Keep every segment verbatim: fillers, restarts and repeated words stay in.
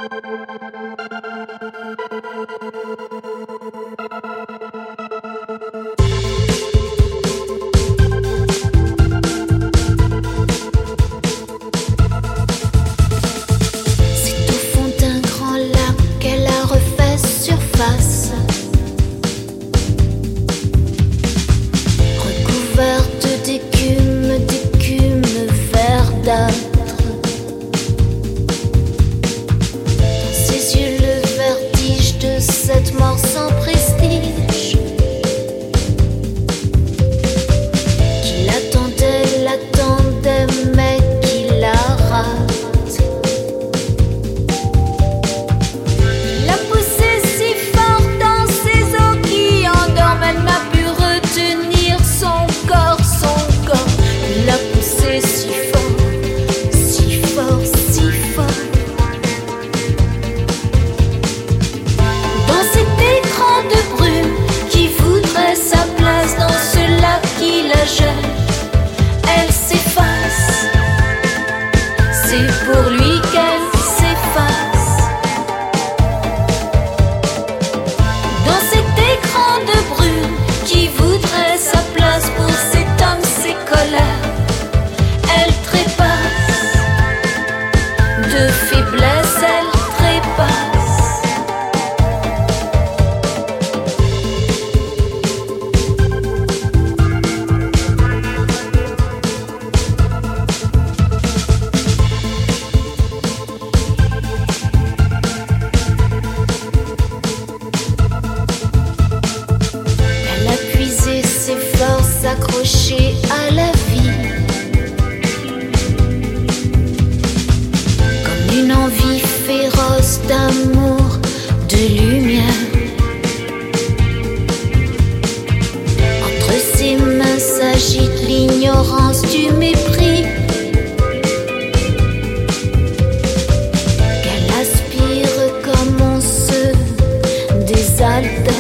Accrochée à la vie, comme une envie féroce d'amour, de lumière. Entre ses mains s'agite l'ignorance du mépris qu'elle aspire comme on se désaltère.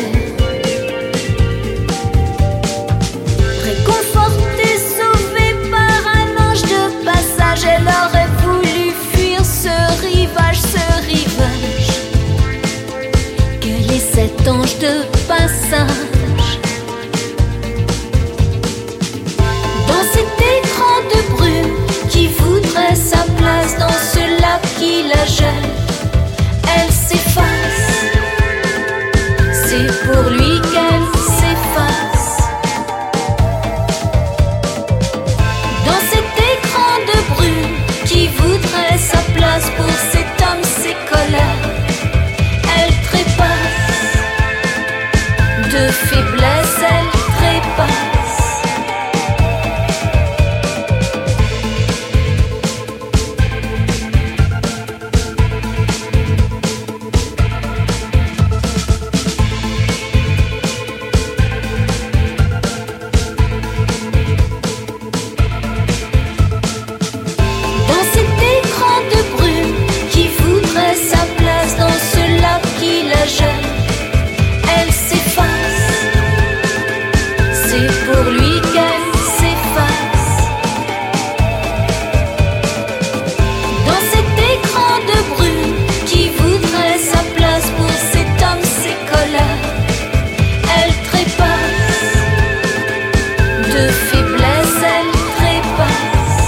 Elle aurait voulu fuir ce rivage, ce rivage. Quel est cet ange de passage? Dans cet écran de brume qui voudrait sa place dans ce lac qui la gèle, elle s'efface. C'est pour lui qu'elle s'efface. Dans cet écran de brume qui voudrait sa place pour cet homme, ses colères, elle trépasse. De faiblesse, elle trépasse. Elle s'efface, c'est pour lui qu'elle s'efface. Dans cet écran de brume qui voudrait sa place pour cet homme, ses colères, elle trépasse. De faiblesse, elle trépasse.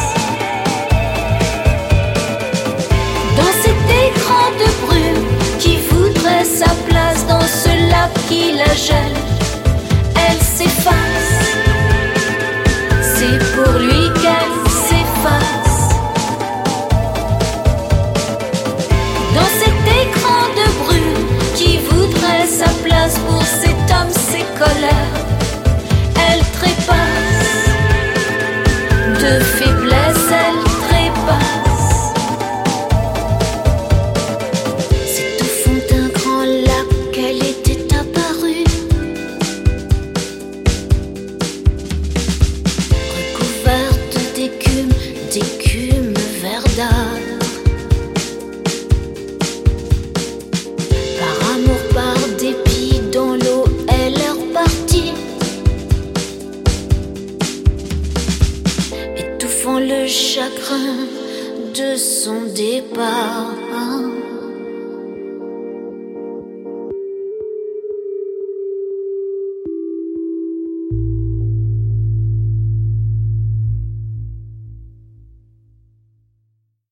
Dans cet écran de brume qui voudrait sa place dans ce lac qui la gèle, elle s'efface. C'est pour lui qu'elle s'efface. Dans cet écran de brume qui voudrait sa place pour cet homme, ses colères, elle trépasse. De faiblesse, elle trépasse. D'écume verdâtre, par amour, par dépit, dans l'eau, elle est repartie, étouffant le chagrin de son départ.